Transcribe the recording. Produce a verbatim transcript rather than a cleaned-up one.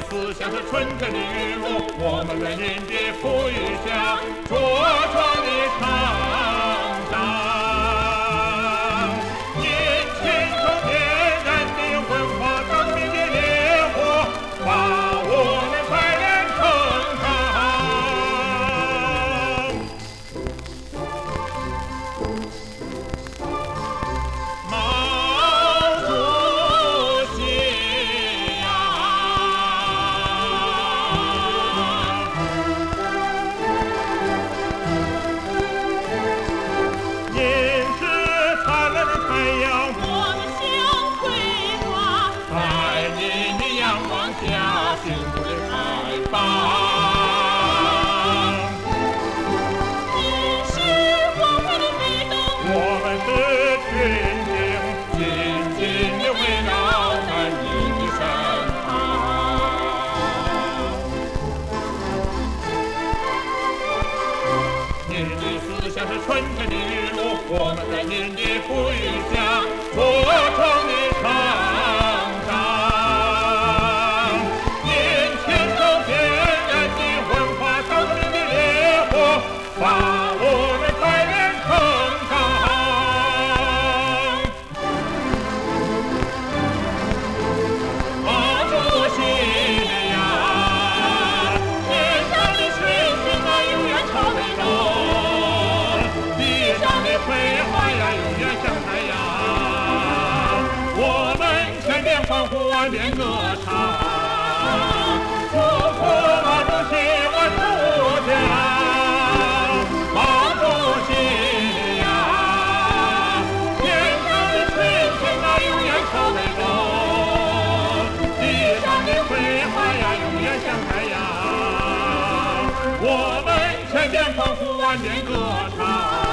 思想是春天的雨露，我们为您的富裕下茁壮的成长。年轻中点燃的文化革命的烈火，把我们快乐成长。毛主席您是灿烂的太阳， 我们相辉煌， 在您的阳光下，幸福的开放。 您是光辉的飞动， 我们是群星，紧紧地围绕在您的身旁。您的思想是春天的雨露，我们在您的哺育下茁壮的成长。年轻中点燃的文化革命的烈火，把我们快乐成长。毛主席呀，天上的星星啊，永远朝北中；地上的葵花呀，永远像太阳。我们全面欢呼，万遍歌唱，祝福毛主席万主家。毛主席呀，天上的星星啊，永远朝北中；地上的葵花呀，永远像太阳。我们全面欢呼，万遍歌唱。